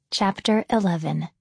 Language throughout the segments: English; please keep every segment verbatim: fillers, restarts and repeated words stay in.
Chapter eleven.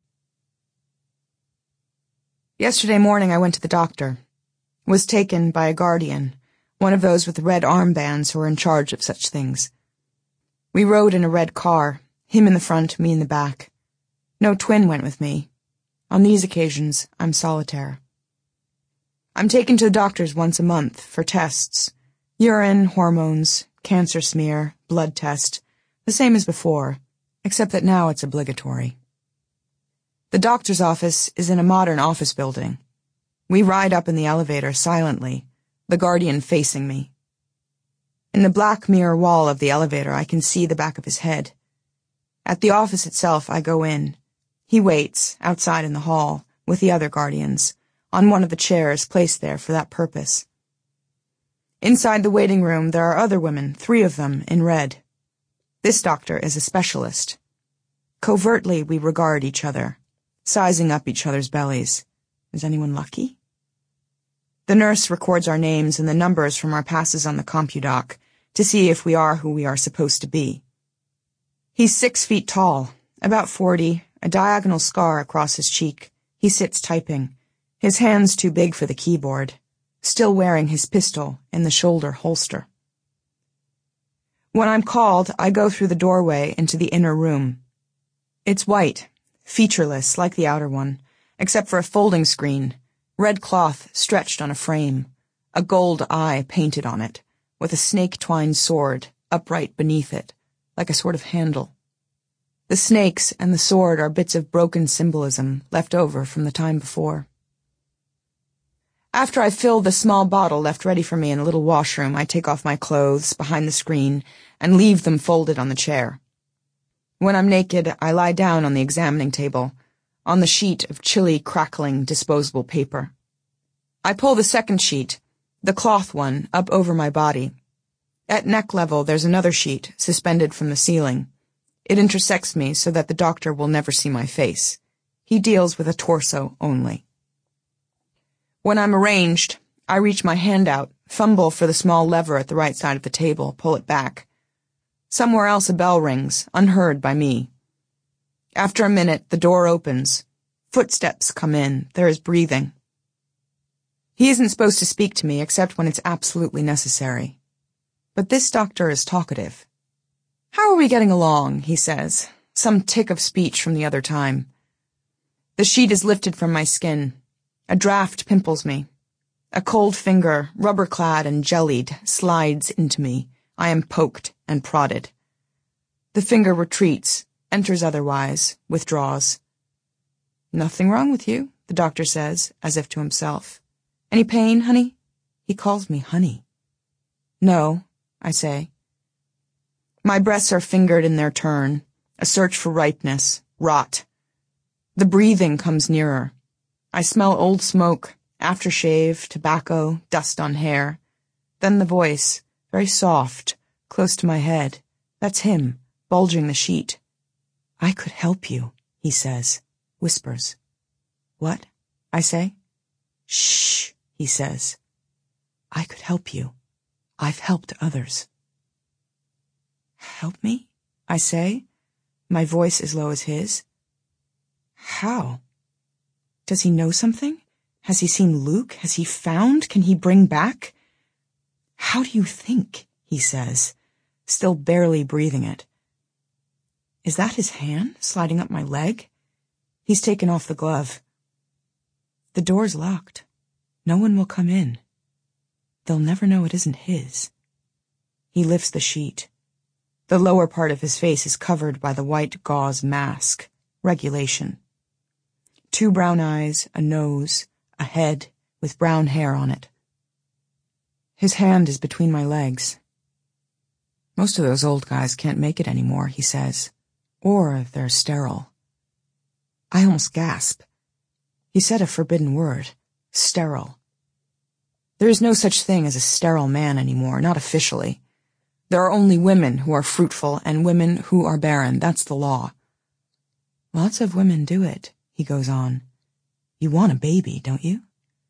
Yesterday morning I went to the doctor. Was taken by a guardian, one of those with red armbands who are in charge of such things. We rode in a red car, him in the front, me in the back. No twin went with me. On these occasions, I'm solitaire. I'm taken to the doctor's once a month for tests. Urine, hormones, cancer smear, blood test, the same as before, except that now it's obligatory. The doctor's office is in a modern office building. We ride up in the elevator silently, the guardian facing me. In the black mirror wall of the elevator, I can see the back of his head. At the office itself, I go in. He waits, outside in the hall, with the other guardians, on one of the chairs placed there for that purpose. Inside the waiting room, there are other women, three of them, in red. This doctor is a specialist. Covertly, we regard each other, sizing up each other's bellies. Is anyone lucky? The nurse records our names and the numbers from our passes on the CompuDoc to see if we are who we are supposed to be. He's six feet tall, about forty, a diagonal scar across his cheek. He sits typing, his hands too big for the keyboard, still wearing his pistol in the shoulder holster. When I'm called, I go through the doorway into the inner room. It's white, featureless like the outer one, except for a folding screen, red cloth stretched on a frame, a gold eye painted on it, with a snake-twined sword upright beneath it, like a sort of handle. The snakes and the sword are bits of broken symbolism left over from the time before. After I fill the small bottle left ready for me in a little washroom, I take off my clothes behind the screen and leave them folded on the chair. When I'm naked, I lie down on the examining table, on the sheet of chilly, crackling, disposable paper. I pull the second sheet, the cloth one, up over my body. At neck level, there's another sheet, suspended from the ceiling. It intersects me so that the doctor will never see my face. He deals with a torso only. When I'm arranged, I reach my hand out, fumble for the small lever at the right side of the table, pull it back. Somewhere else a bell rings, unheard by me. After a minute, the door opens. Footsteps come in. There is breathing. He isn't supposed to speak to me except when it's absolutely necessary. But this doctor is talkative. "How are we getting along?" he says, some tick of speech from the other time. The sheet is lifted from my skin. A draft pimples me. A cold finger, rubber-clad and jellied, slides into me. I am poked and prodded. The finger retreats, enters otherwise, withdraws. "Nothing wrong with you," the doctor says, as if to himself. "Any pain, honey?" He calls me honey. "No," I say. My breasts are fingered in their turn, a search for ripeness, rot. The breathing comes nearer. I smell old smoke, aftershave, tobacco, dust on hair. Then the voice, very soft, close to my head. That's him, bulging the sheet. "I could help you," he says, whispers. "What?" I say. "Shh," he says. "I could help you. I've helped others." "Help me?" I say. My voice as low as his. "How? Does he know something? Has he seen Luke? Has he found? Can he bring back?" "How do you think?" he says, still barely breathing it. Is that his hand sliding up my leg? He's taken off the glove. The door's locked. No one will come in. They'll never know it isn't his. He lifts the sheet. The lower part of his face is covered by the white gauze mask. Regulation. Two brown eyes, a nose, a head with brown hair on it. His hand is between my legs. "Most of those old guys can't make it anymore," he says. "Or they're sterile." I almost gasp. He said a forbidden word. Sterile. There is no such thing as a sterile man anymore, not officially. There are only women who are fruitful and women who are barren. That's the law. "Lots of women do it," he goes on. "You want a baby, don't you?"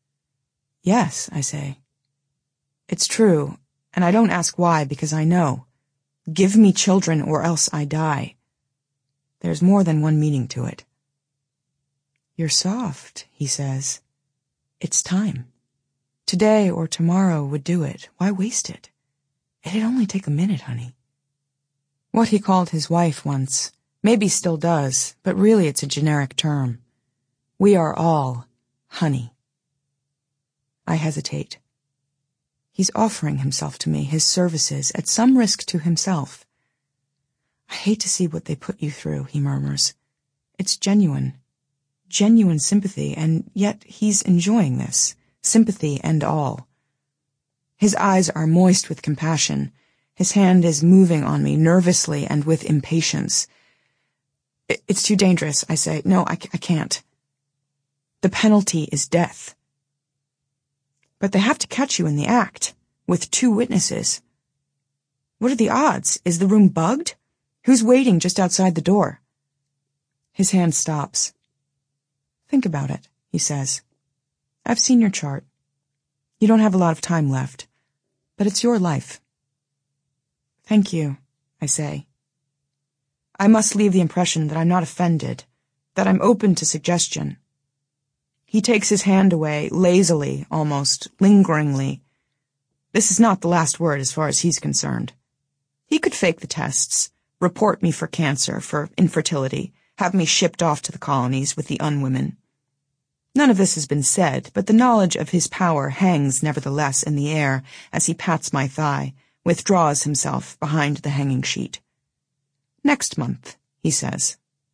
"Yes," I say. "It's true, and I don't ask why because I know. Give me children or else I die." There's more than one meaning to it. You're soft, he says. It's time. Today or tomorrow would do it. Why waste it? It'd only take a minute, honey. What he called his wife once, maybe still does, but really it's a generic term. We are all honey. I hesitate. He's offering himself to me, his services, at some risk to himself. I hate to see what they put you through, he murmurs. It's genuine. Genuine sympathy, and yet he's enjoying this, sympathy and all. His eyes are moist with compassion. His hand is moving on me nervously and with impatience. It's too dangerous, I say. No, I, I can't. The penalty is death. But they have to catch you in the act, with two witnesses. What are the odds? Is the room bugged? Who's waiting just outside the door? His hand stops. Think about it, he says. I've seen your chart. You don't have a lot of time left, but it's your life. Thank you, I say. I must leave the impression that I'm not offended, that I'm open to suggestion. He takes his hand away, lazily, almost, lingeringly. This is not the last word as far as he's concerned. He could fake the tests, report me for cancer, for infertility, have me shipped off to the colonies with the unwomen. None of this has been said, but the knowledge of his power hangs nevertheless in the air as he pats my thigh, withdraws himself behind the hanging sheet. Next month, he says.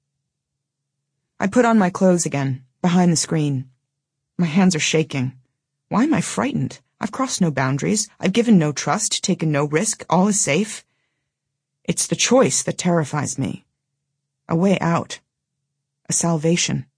I put on my clothes again, behind the screen. My hands are shaking. Why am I frightened? I've crossed no boundaries. I've given no trust, taken no risk. All is safe. It's the choice that terrifies me. A way out. A salvation.